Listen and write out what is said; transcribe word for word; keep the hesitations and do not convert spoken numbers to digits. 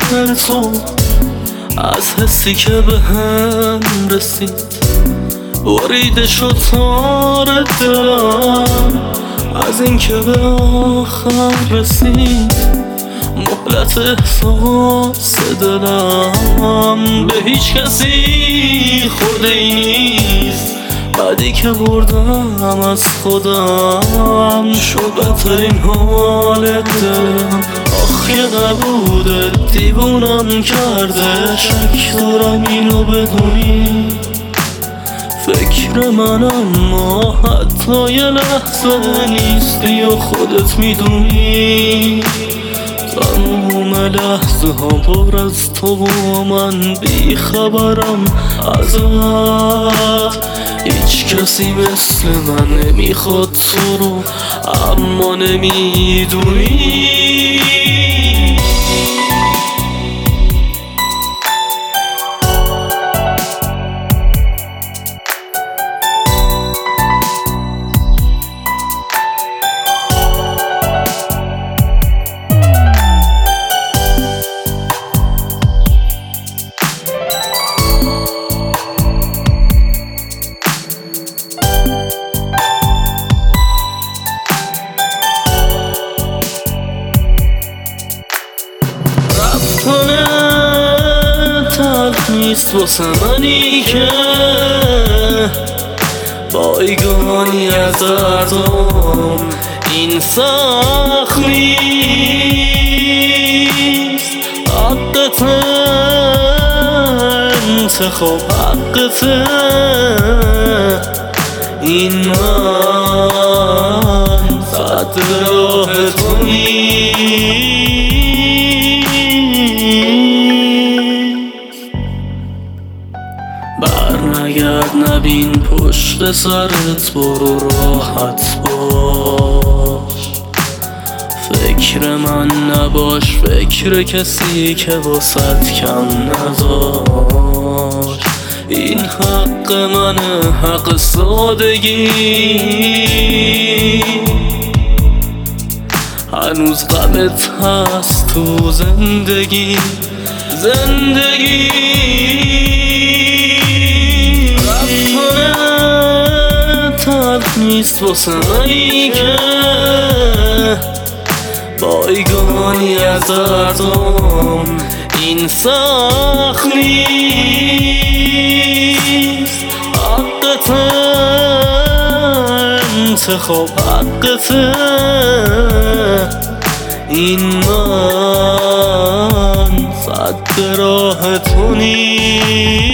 خاطر تو، از حسی که به هم رسید بریده شد تار دلم، از این که به آخر رسید مهلت احساس دلم. به هیچ کسی خورده ای نیست بعدی که بردم از خودم، شد بدترین حال دلم. آخ که نبوده دیوونم کرده، شک دارم اینو بدونی فکر من، اما حتی یه لحظه نیستی و خودت میدونی. تموم لحظه ها پر از تو و من بی خبرم ازت. هیچ کسی مثل من نمیخواد تو رو، اما نمیدونی. تلخ نیست واسه منی که بایگانی از دردم، این سخت نیست. حقت انتخاب، حقت این من صد راه تو نیست. برنگرد نبین پشت سرت، برو راحت باش. فکر من نباش، فکر کسی که واسط کم نذاش. این حق منه، حق سادگی. هنوز غمت هست تو زندگی، زندگی. تلخ نیست واسه منی که بایگانی از دردم، این سخت نیست. حقت انتخاب، حقت این من صد راه تو نیست.